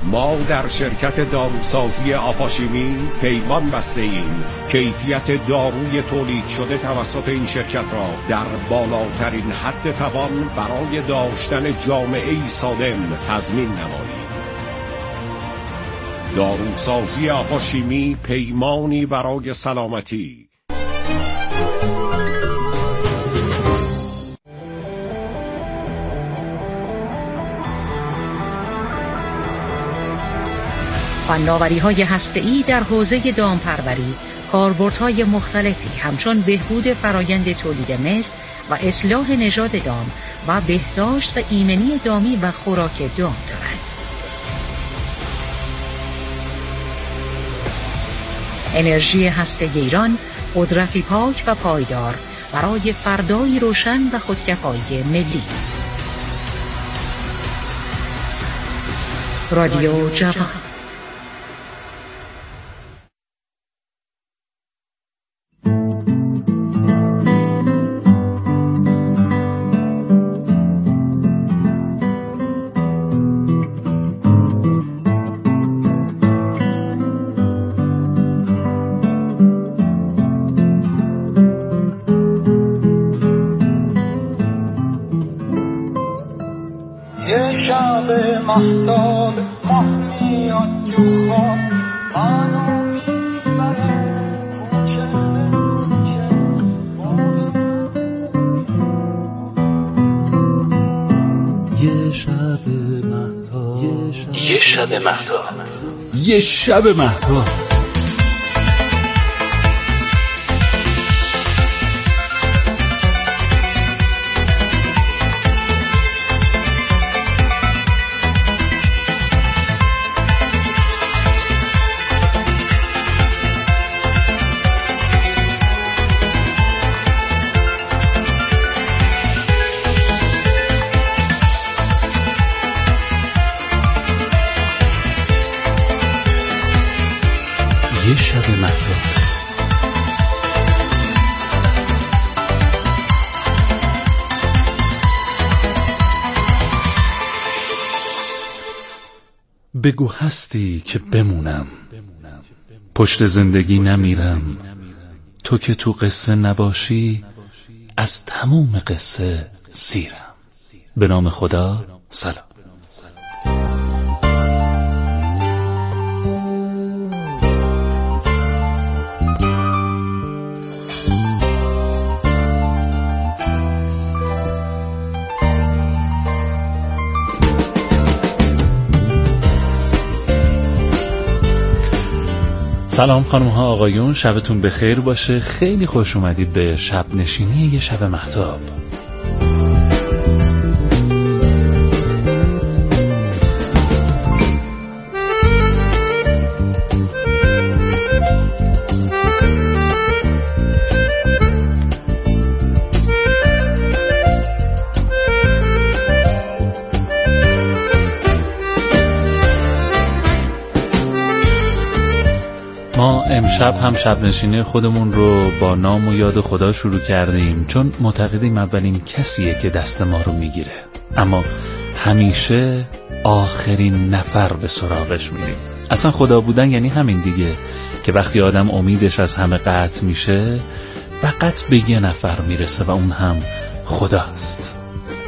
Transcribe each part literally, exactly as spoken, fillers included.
ما در شرکت داروسازی آفاشیمی پیمان بسته ایم کیفیت داروی تولید شده توسط این شرکت را در بالاترین حد توان برای داشتن جامعه‌ای سالم تضمین نماییم. داروسازی آفاشیمی، پیمانی برای سلامتی. فناوری‌های هسته‌ای در حوزه دامپروری کاربردهای مختلفی همچون بهبود فرایند تولید مثل و اصلاح نژاد دام و بهداشت و ایمنی دامی و خوراک دام دارد. انرژی هسته‌ای ایران، قدرتی پاک و پایدار برای فردایی روشن و خودکفایی ملی. رادیو جوان. مهتاب ماه میاد تو خواب منو میبره کوچه کوچه. یه شب مهتاب یه شب مهتاب یه شب مهتاب یه شب مهتاب. بگو هستی که بمونم، پشت زندگی نمیرم، تو که تو قصه نباشی از تموم قصه سیرم. به نام خدا، سلام. سلام خانم ها آقایون، شبتون بخیر باشه. خیلی خوش اومدید به شب نشینی یه شب مهتاب. ما امشب هم شب نشینی خودمون رو با نام و یاد خدا شروع کردیم، چون معتقدیم اولین کسیه که دست ما رو میگیره، اما همیشه آخرین نفر به سراغش میریم. اصلا خدا بودن یعنی همین دیگه، که وقتی آدم امیدش از همه قطع میشه فقط به یه نفر میرسه و اون هم خداست.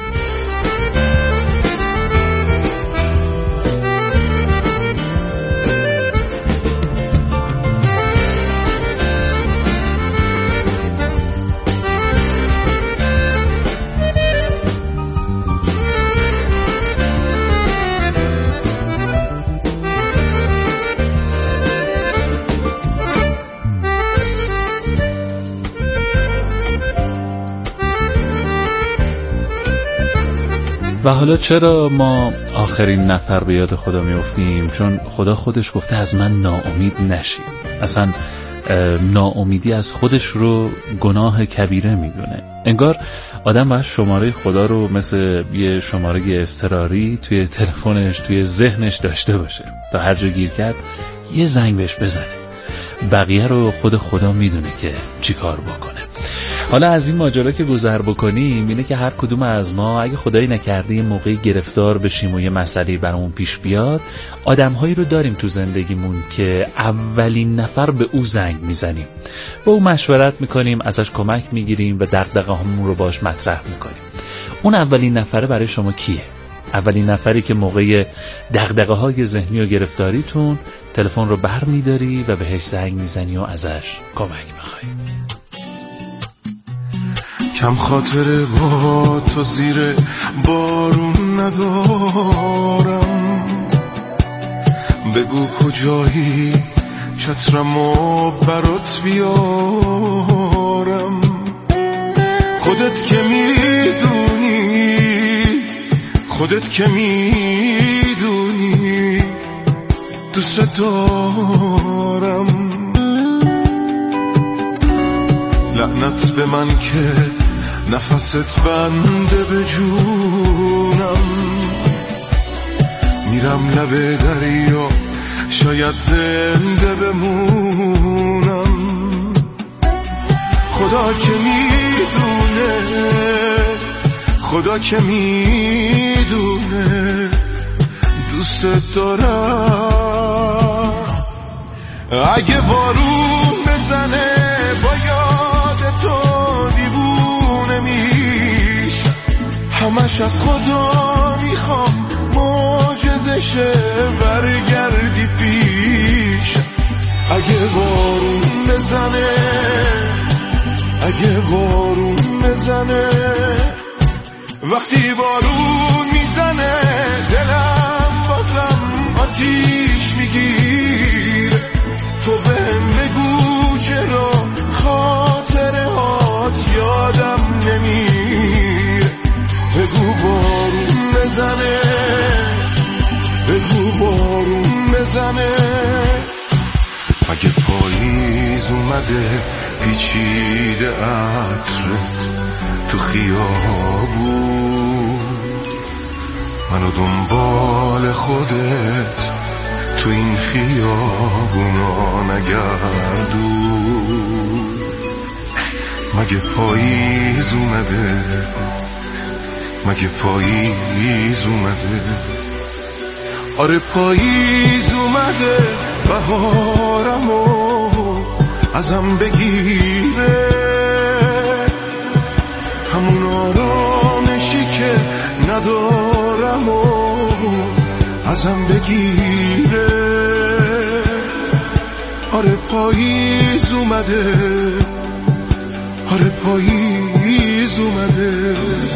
و حالا چرا ما آخرین نفر به یاد خدا میافتیم؟ چون خدا خودش گفته از من ناامید نشید. اصلا ناامیدی از خودش رو گناه کبیره میدونه. انگار آدم باید شماره خدا رو مثل یه شماره اضطراری توی تلفنش، توی ذهنش داشته باشه تا هر جا گیر کرد یه زنگ بهش بزنه. بقیه رو خود خدا میدونه که چی کار بکنه. حالا از این ماجرا که گذر بکنیم اینه که هر کدوم از ما اگه خدایی نکرده یه موقعی گرفتار بشیم و یه مسئله برامون پیش بیاد، آدم‌هایی رو داریم تو زندگیمون که اولین نفر به او زنگ میزنیم، با او مشورت میکنیم، ازش کمک میگیریم و دغدغه‌هامون رو باش مطرح میکنیم. اون اولین نفره برای شما کیه؟ اولین نفری که موقع دغدغه‌های ذهنی و گرفتاریتون تلفن رو بر می‌داری و بهش زنگ میزنی و ازش کمک می‌خوای. کم خاطر با تو زیر بارون ندارم، بگو کجایی چترمو برات بیارم. خودت که میدونی، خودت که میدونی دوست دارم. لعنت به من که نفست بنده به جونم، میرم لب دریا شاید زنده بمونم. خدا که میدونه، خدا که میدونه دوست دارم. اگه بارون بزنه با یاد تو دیوونه میشم، همش از خدا میخوام معجزشه برگردی پیش. اگه بارون بزنه، اگه بارون بزنه، وقتی بارون میزنه دلم بازم آتیش میگیره. تو بهم بگو چرا خاطره هات یادم نمیره. بگو بارون بزنه، بگو بارون بزنه. اگه پاییز اومده پیچیده عطرت تو خیابون، منو دنبال خودت تو این خیابونا نگردون. مگه پاییز اومده، مگه پاییز اومده؟ آره پاییز اومده، بهارمو ازم بگیره. همون آرامشی که ندارم و ازم بگیره. آره پاییز اومده، آره پاییز اومده.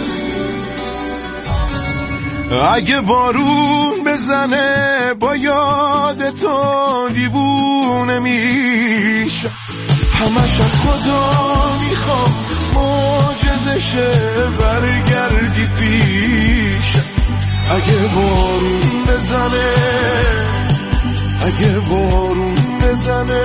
اگه بارون بزنه با یاد تو دیوونه میشه، همش از خدا میخوام معجزشه برگردی پیش. اگه بارون بزنه، اگه بارون بزنه،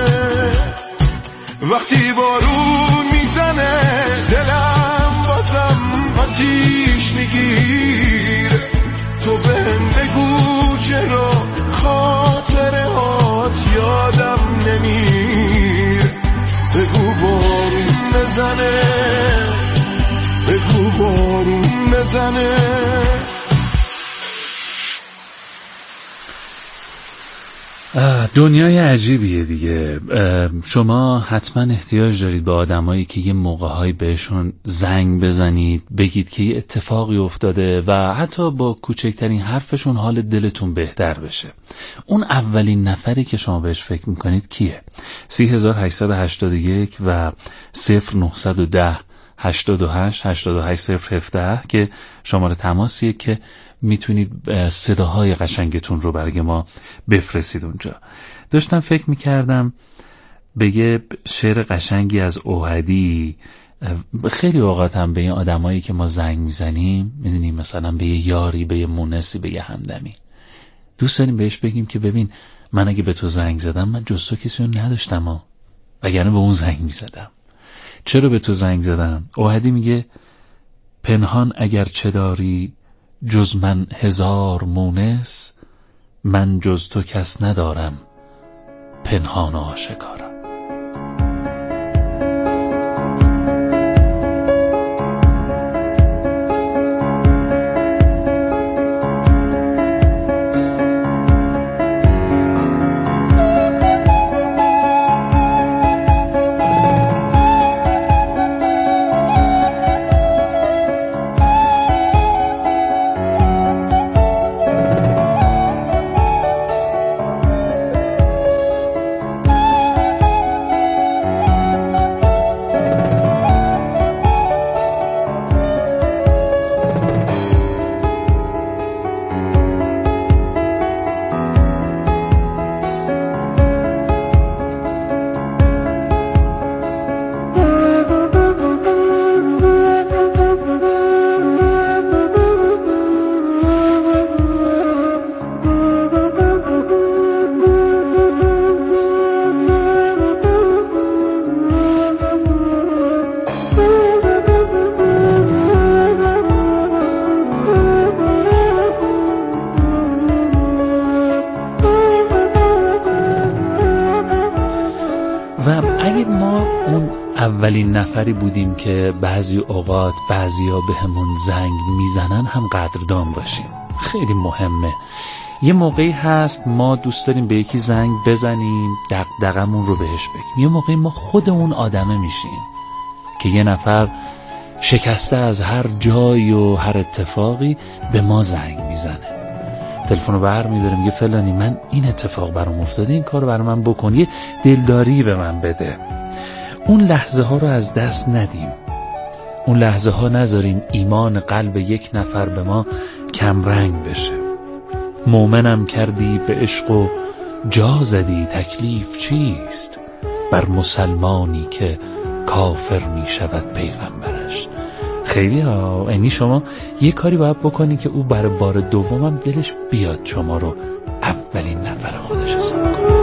وقتی بارون میزنه دلم بازم آتیش میگیره. تو بهم بگو چرا خاطره هات یادم نمیره. بگو بارون بزنه، بگو بارون بزنه. دنیای عجیبیه دیگه. شما حتما احتیاج دارید به آدمایی که یه موقع‌هایی بهشون زنگ بزنید، بگید که یه اتفاقی افتاده و حتی با کوچکترین حرفشون حال دلتون بهتر بشه. اون اولین نفری که شما بهش فکر میکنید کیه؟ سی هزار هشتصد و هشتاد و یک و صفر نهصد و ده هشتاد و هشت هشتاد و هشت صفر هفده که شماره تماسیه که میتونید صداهای قشنگتون رو برای ما بفرستید اونجا. داشتم فکر میکردم به یه شعر قشنگی از اوحدی. خیلی اوقات هم به این آدمایی که ما زنگ میزنیم، میدونیم مثلا به یه یاری، به یه مونسی، به یه همدمی، دوست داریم بهش بگیم که ببین من اگه به تو زنگ زدم من جز تو کسی رو نداشتم ها، وگرنه به اون زنگ میزدم. چرا به تو زنگ زدم؟ اوحدی میگه پنهان اگر چه داری جز من هزار مونس، من جز تو کس ندارم پنهان و آشکارم. اگه ما اون اولین نفری بودیم که بعضی اوقات بعضیا به همون زنگ میزنن هم قدردان باشیم. خیلی مهمه. یه موقعی هست ما دوست داریم به یکی زنگ بزنیم دغدغمون رو بهش بگیم، یه موقعی ما خود اون آدمه میشیم که یه نفر شکسته از هر جایی و هر اتفاقی به ما زنگ میزنه، تلفن رو بر میداریم میگه فلانی من این اتفاق برام افتاده، این کار رو برای من بکن، یه دلداری به من بده. اون لحظه ها رو از دست ندیم، اون لحظه ها نذاریم ایمان قلب یک نفر به ما کمرنگ بشه. مومنم کردی به عشق و جا زدی تکلیف چیست، بر مسلمانی که کافر می شود پیغمبرش. خیلی ها، یعنی شما یه کاری باید بکنی که او برای بار دومم دلش بیاد شما رو اولین نفر خودش حساب کنه.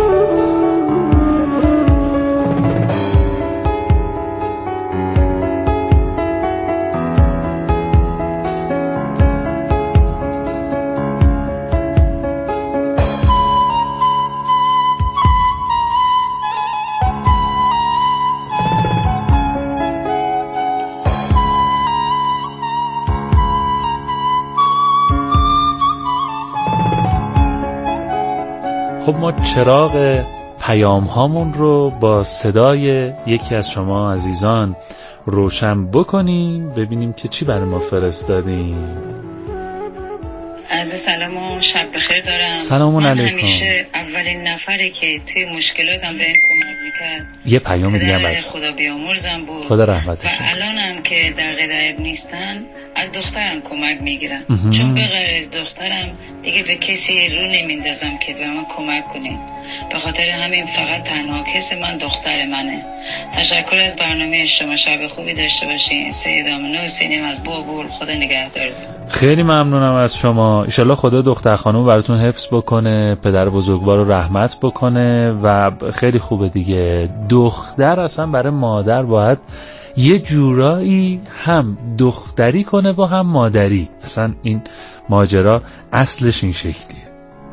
خب ما چراغ پیام هامون رو با صدای یکی از شما عزیزان روشن بکنیم، ببینیم که چی برای ما فرستادیم. عرض سلام و شب بخیر دارم. سلام علیکم. من همیشه اولین نفری که توی مشکلاتم به این کمک میکرد یه پیام دیگه بچه خدا بیامرزم بود. خدا رحمتش و الانم که در قدرت نیستن از دخترم کمک میگیرم، چون به غیر از دخترم دیگه به کسی رو نمیندازم که به من کمک کنین. به خاطر همین فقط تنها کسی من دختر منه. تشکر از برنامه شما، شب خوبی داشته باشین. سید آمنه حسینیم از بابل، خدا نگهدارتون. خیلی ممنونم از شما. ایشالله خدا دختر خانم براتون حفظ بکنه، پدر بزرگوار رو رحمت بکنه و خیلی خوبه دیگه. دختر اصلا برای مادر باید یه جورایی هم دختری کنه و هم مادری. اصلا این ماجرا اصلش این شکلیه.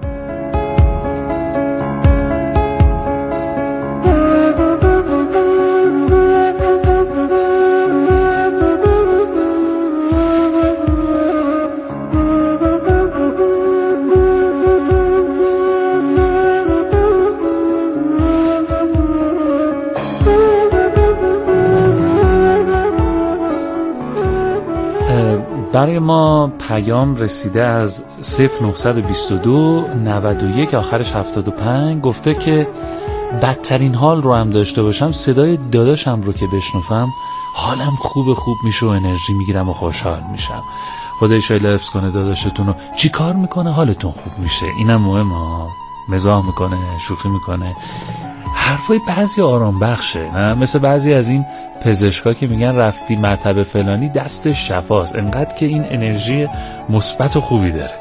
برای ما پیام رسیده از صفر نهصد و بیست و دو نود و یک آخرش هفتاد و پنج. گفته که بدترین حال رو هم داشته باشم صدای داداشم رو که بشنوم حالم خوب خوب میشه و انرژی میگیرم و خوشحال میشم. خدا ایشالا حفظ کنه داداشتون رو. چی کار میکنه حالتون خوب میشه؟ اینم مهمه. مزاح میکنه، شوخی میکنه، حرفای بعضی آرام بخشه، نه مثل بعضی از این پزشکا که میگن رفتی مرتبه فلانی دستش شفاست، انقدر که این انرژی مثبت و خوبی داره.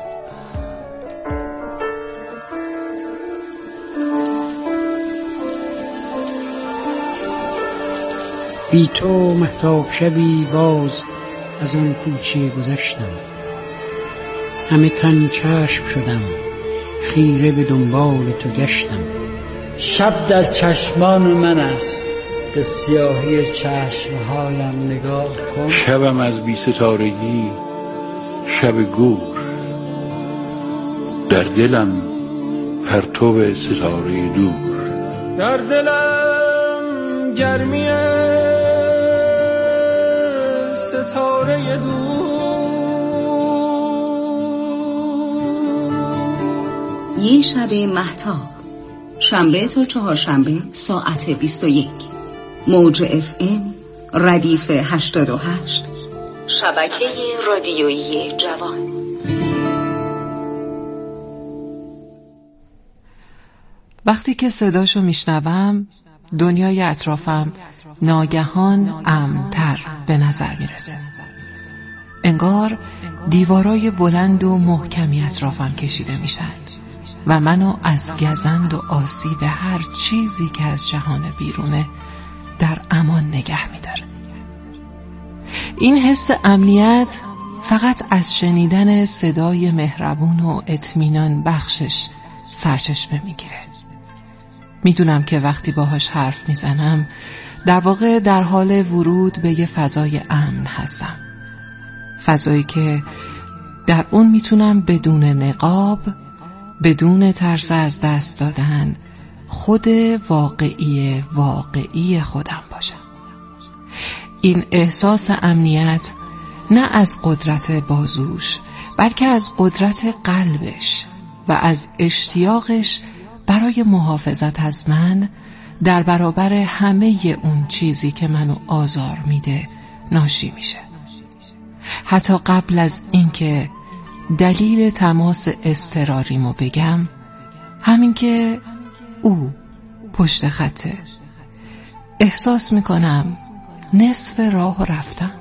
بی تو مهتاب شبی باز از آن کوچه گذشتم، همه تن چشم شدم خیره به دنبال تو گشتم. شب در چشمان من است، به سیاهی چشمهایم نگاه کن. شبم از بی ستارگی شب گور، در دلم پرتو ستاره دور. در دلم گرمی ستاره دور. یه شب مهتاب، شنبه تا چهارشنبه ساعت بیست و یک. موج اف ام ردیف هشتاد و هشت، شبکه رادیویی جوان. وقتی که صداشو میشنوم دنیای اطرافم ناگهان امن‌تر به نظر میرسه. انگار دیوارای بلند و محکمی اطرافم کشیده میشن و منو از گزند و آسیب هر چیزی که از جهان بیرونه در امان نگه میداره. این حس امنیت فقط از شنیدن صدای مهربون و اطمینان بخشش سرچشمه میگیره. میدونم که وقتی باهاش حرف میزنم در واقع در حال ورود به یه فضای امن هستم. فضایی که در اون میتونم بدون نقاب، بدون ترس از دست دادن، خود واقعی واقعی خودم باشم. این احساس امنیت نه از قدرت بازوش، بلکه از قدرت قلبش و از اشتیاقش برای محافظت از من در برابر همه اون چیزی که منو آزار میده ناشی میشه. حتی قبل از اینکه دلیل تماس اضطراریمو بگم، همین که او پشت خطه، احساس میکنم نصف راه رفتم.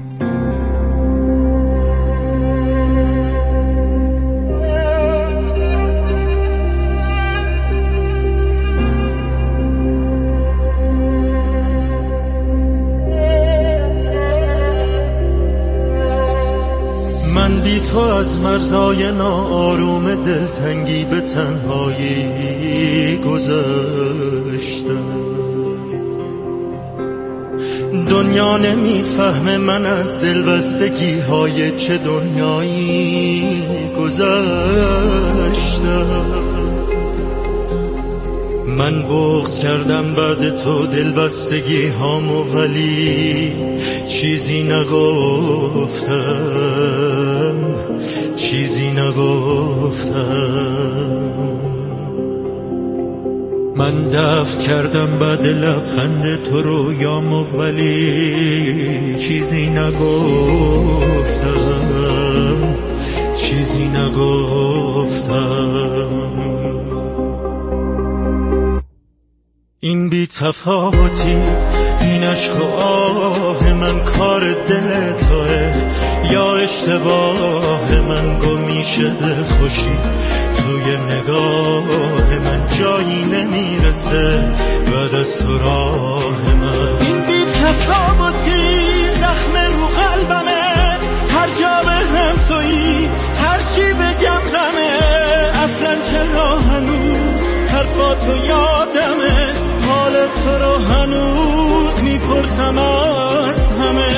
من بی تو از مرزای ناآروم دلتنگی به تنهایی گذشتم. دنیا نمیفهمه من از دلبستگی های چه دنیایی گذشتم. من بغض کردم بعد تو دلبستگی هامو، ولی چیزی نگفتم، چیزی نگفتم. من دفع کردم بعد لبخند تو رویامو، ولی چیزی نگفتم، چیزی نگفتم. این بی تفاوتی، این عشق و آه من کار دل توه یا اشتباه من؟ گم میشه دل خوشی توی نگاه من، جایی نمیرسه بعد از تو راه من. این بی تفاوتی زخم رو قلبمه، هر جا بهم تویی، هر چی بگم غمه. اصلا چرا هنوز حرفاتو یادمه، حال تو رو هنوز میپرسم از همه.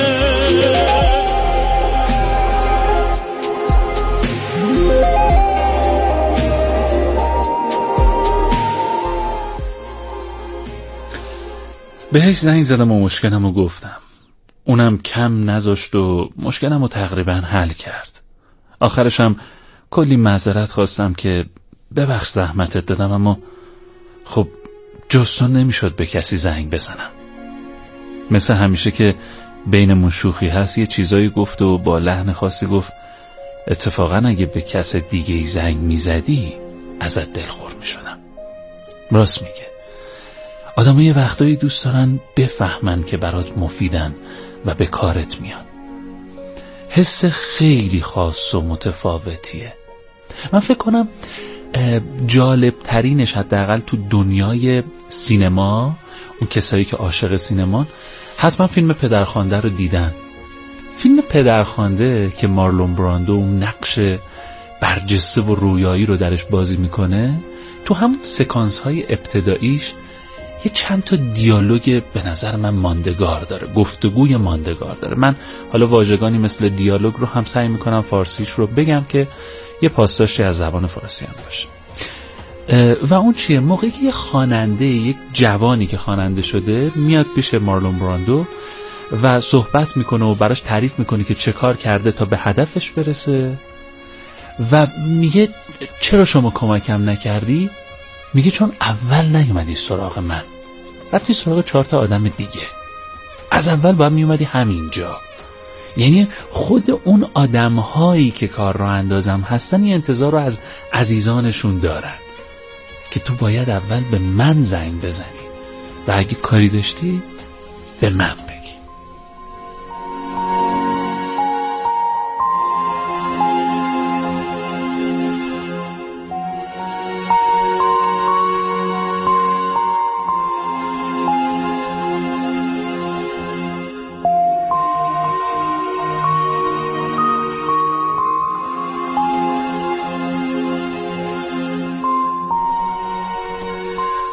بهش زنگ زدم و مشکلمو گفتم. اونم کم نذاشت و مشکلمو تقریبا حل کرد. آخرشم کلی معذرت خواستم که ببخش زحمتت دادم، اما خب جستون نمیشد به کسی زنگ بزنم. مثل همیشه که بینمون شوخی هست یه چیزایی گفت و با لحن خاصی گفت اتفاقا اگه به کس دیگه ای زنگ میزدی ازت دلخور میشدم. راست میگه. آدم یه وقتایی دوست دارن بفهمن که برات مفیدن و به کارت میان. حس خیلی خاص و متفاوتیه. من فکر کنم جالب ترینش حداقل تو دنیای سینما، اون کسایی که عاشق سینمان حتما فیلم پدرخوانده رو دیدن. فیلم پدرخوانده که مارلون براندو اون نقش برجسته و رویایی رو درش بازی میکنه، تو همون سکانس های ابتداییش یه چند تا دیالوگ به نظر من ماندگار داره، گفتگوی ماندگار داره. من حالا واژگانی مثل دیالوگ رو هم سعی میکنم فارسیش رو بگم که یه پاسداشتی از زبان فارسی هم باشه. و اون چیه؟ موقعی که یه خواننده، یک جوانی که خواننده شده میاد پیش مارلون براندو و صحبت میکنه و براش تعریف میکنه که چه کار کرده تا به هدفش برسه و میگه چرا شما کمکم نکردی؟ میگه چون اول نیومدی سراغ من، رفتی سراغ چهار تا آدم دیگه. از اول باید میومدی همینجا. یعنی خود اون آدم‌هایی که کار رو اندازم هستن یه انتظار رو از عزیزانشون دارن که تو باید اول به من زنگ بزنی و اگه کاری داشتی به من بگی.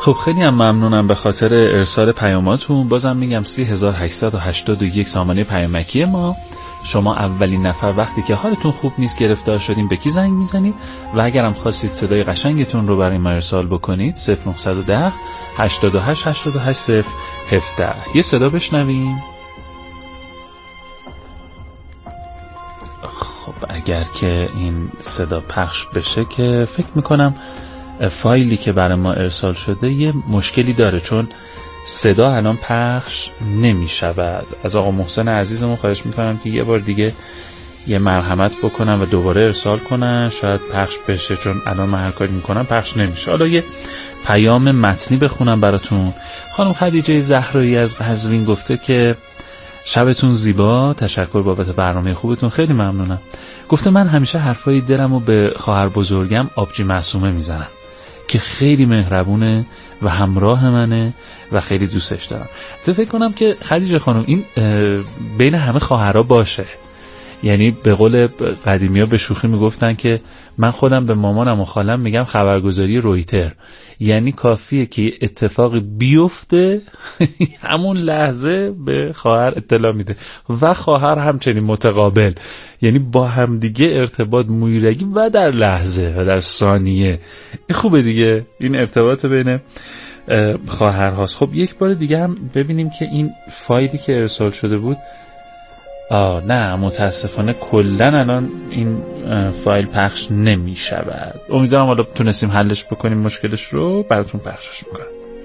خب خیلی هم ممنونم به خاطر ارسال پیاماتون. بازم میگم سه هزار و هشتصد و هشتاد و یک سامانه پیامکی ما. شما اولین نفر وقتی که حالتون خوب نیست، گرفتار شدین، به کی زنگ میزنید و اگرم خواستید صدای قشنگتون رو برای ما ارسال بکنید صفر نه یک صفر هشتاد و هشت هشتاد و هشت صفر هفده. یه صدا بشنویم. خب اگر که این صدا پخش بشه که فکر میکنم فایلی که برای ما ارسال شده یه مشکلی داره، چون صدا الان پخش نمی شود. از آقا محسن عزیزمون خواهش میکنم که یه بار دیگه یه مرحمت بکنم و دوباره ارسال کنن، شاید پخش بشه، چون الان من هر کاری میکنم پخش نمیشه. حالا یه پیام متنی بخونم براتون. خانم خدیجه زهرایی از قزوین گفته که شبتون زیبا، تشکر بابت برنامه خوبتون، خیلی ممنونم. گفته من همیشه حرفای دلمو به خواهر بزرگم آبجی معصومه میزنم که خیلی مهربونه و همراه منه و خیلی دوستش دارم. تو فکر کنم که خدیجه خانم این بین همه خواهرها باشه. یعنی به قول قدیمی ها به شوخی میگفتن که من خودم به مامانم و خالم میگم خبرگزاری رویتر، یعنی کافیه که اتفاقی بیفته همون لحظه به خواهر اطلاع میده و خواهر همچنین متقابل، یعنی با هم دیگه ارتباط مویرگی و در لحظه و در ثانیه. این خوبه دیگه، این ارتباط بین خواهر هاست. خب یک بار دیگه هم ببینیم که این فایلی که ارسال شده بود. آه نه متاسفانه کلن الان این فایل پخش نمی شود. امیدوارم حالا تونستیم حلش بکنیم مشکلش رو، براتون پخشش میکنم.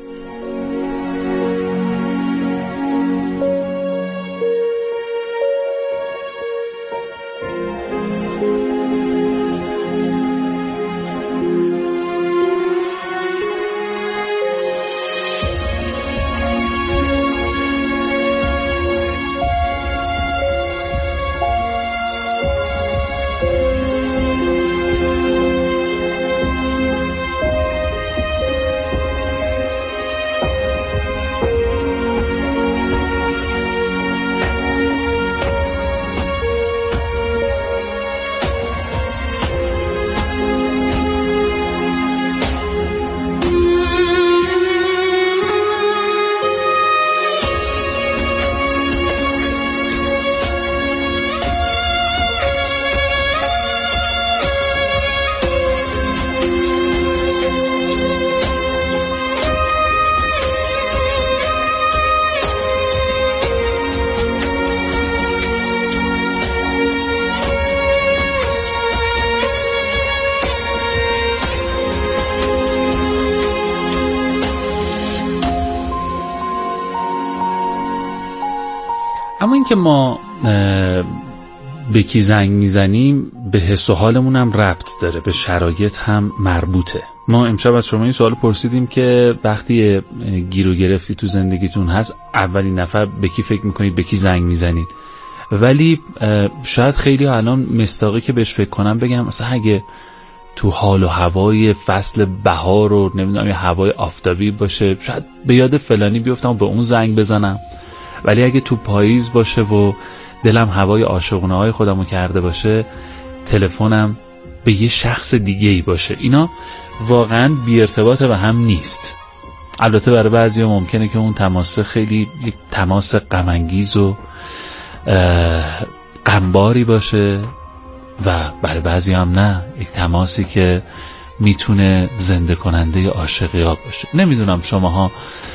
اما این که ما به کی زنگ میزنیم به حس و حالمون هم ربط داره، به شرایط هم مربوطه. ما امشب از شما این سوال پرسیدیم که وقتی گیر و گرفتی تو زندگیتون هست، اولین نفر به کی فکر میکنید، به کی زنگ میزنید؟ ولی شاید خیلی الان مستاقی که بهش فکر کنم بگم مثلا اگه تو حال و هوای فصل بهار و نمیدونم یا هوای آفتابی باشه شاید به یاد فلانی بیفتم و به اون زنگ بزنم، ولی اگه تو پاییز باشه و دلم هوای عاشقونه های خودمو کرده باشه تلفنم به یه شخص دیگه ای باشه. اینا واقعا بی ارتباطه و هم نیست. البته برای بعضیا ممکنه که اون تماس خیلی یک تماس غم انگیز و غمباری باشه و برای بعضیا هم نه، یک تماسی که میتونه زنده کننده عاشقیات باشه. نمیدونم شماها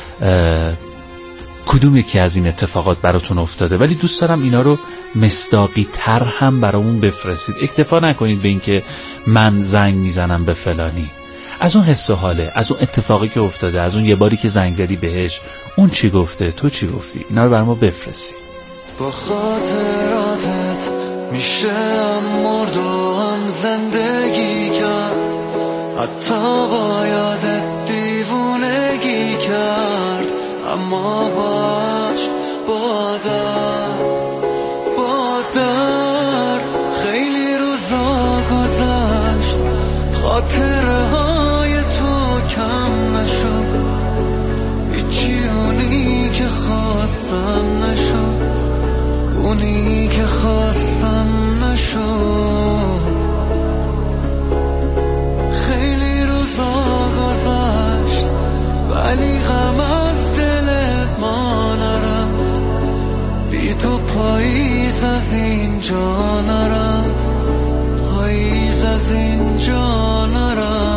کدوم یکی از این اتفاقات براتون افتاده، ولی دوست دارم اینا رو مصداقی تر هم برامون بفرستید. اکتفا نکنید به این که من زنگ میزنم به فلانی. از اون حس و حاله، از اون اتفاقی که افتاده، از اون یه باری که زنگ زدی بهش، اون چی گفته، تو چی گفتی، اینا رو برام بفرستید. با خاطراتت میشه مرد و هم زندگی کرد، حتی با یادت دیوونگی کرد، اما باش با درد با درد خیلی روزا گذشت، خاطره های تو کم نشد، هیچی اونی که خواستم نشد، اونی که خواستم نشد. خیلی روزا گذشت اینجا نرفت پاییز از اینجا نرفت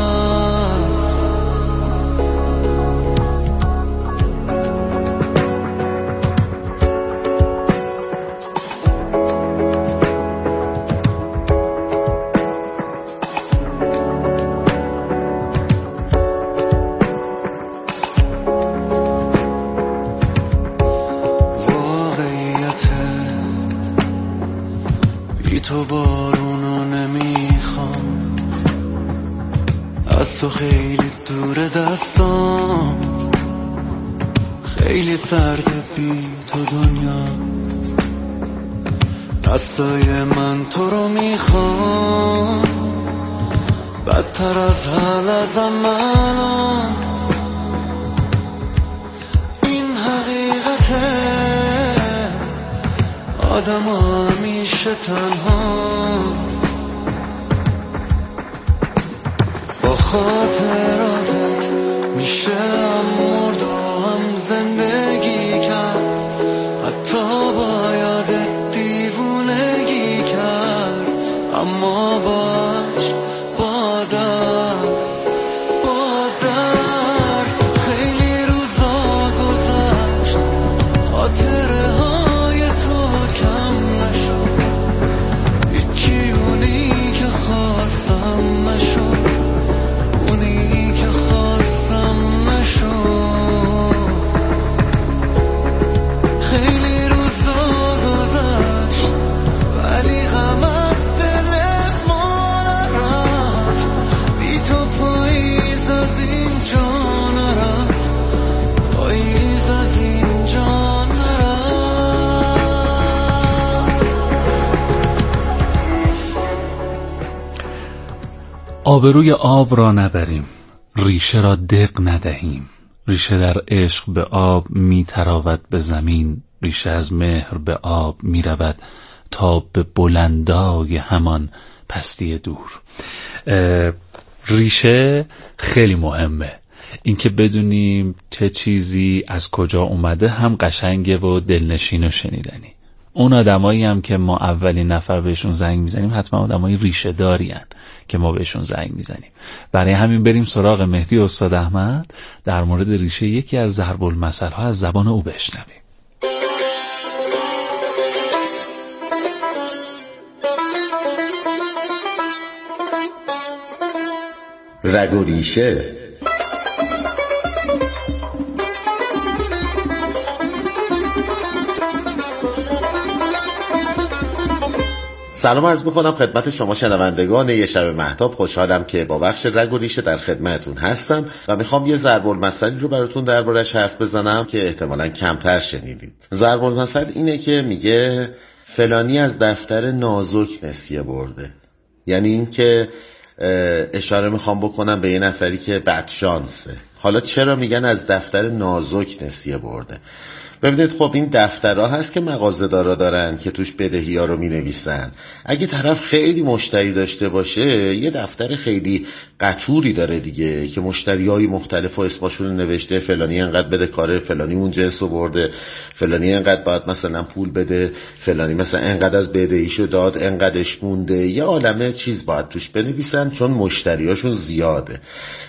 تو بارونو نمیخوام از تو خیلی دور دستام خیلی سرد بی تو دنیا دستای من تو رو میخوام بدتر از حال ازم الان این حقیقته آدم همیشه تنها با خاطراتت میشه هم مرد و هم زندگی کرد حتی با یادت دیوونگی کرد اما باش با درد با درد خیلی روزا گذشت خاطره های تو کم نشد هیچی اونی که خواستم نشد اونی که خواستم نشد خیلی روزا گذشت ولی غم از دلت ما نرفت بی تو پاییز از اینجا نرفت پاییز از اینجا نرفت آبروی آب را نبریم، ریشه را دق ندهیم. ریشه در عشق به آب می تراود به زمین، ریشه از مهر به آب می رود تا به بلندای همان پستی دور. ریشه خیلی مهمه، اینکه بدونیم چه چیزی از کجا اومده هم قشنگه و دلنشین و شنیدنی. اون آدمایی هم که ما اولین نفر بهشون زنگ میزنیم حتما آدمای ریشه داری هن که ما بهشون زنگ میزنیم. برای همین بریم سراغ مهدی استاد احمد در مورد ریشه یکی از ضرب المثل ها از زبان او بشنویم. رگ و ریشه. سلام عرض میکنم خدمت شما شنوندگان یه شب مهتاب. خوشحالم که با بخش رگ و ریشه در خدمتون هستم و میخوام یه ضرب المثلی رو براتون دربارش حرف بزنم که احتمالاً کمتر شنیدید. ضرب المثل اینه که میگه فلانی از دفتر نازک نسیه برده. یعنی این که اشاره میخوام بکنم به یه نفری که بدشانسه. حالا چرا میگن از دفتر نازک نسیه برده؟ ببینید خب این دفترها هست که مغازه‌دارا دارن که توش بدهی‌ها رو می‌نویسن. اگه طرف خیلی مشتری داشته باشه یه دفتر خیلی قطوری داره دیگه که مشتریای مختلف و اسمشون رو نوشته، فلانی انقدر بده کاره، فلانی اون جنس رو برده، فلانی انقدر باید مثلا پول بده، فلانی مثلا انقدر از بدهیشو داد، انقدرش مونده، یه عالمه چیز باید توش بنویسن چون مشتریاشون زیاده.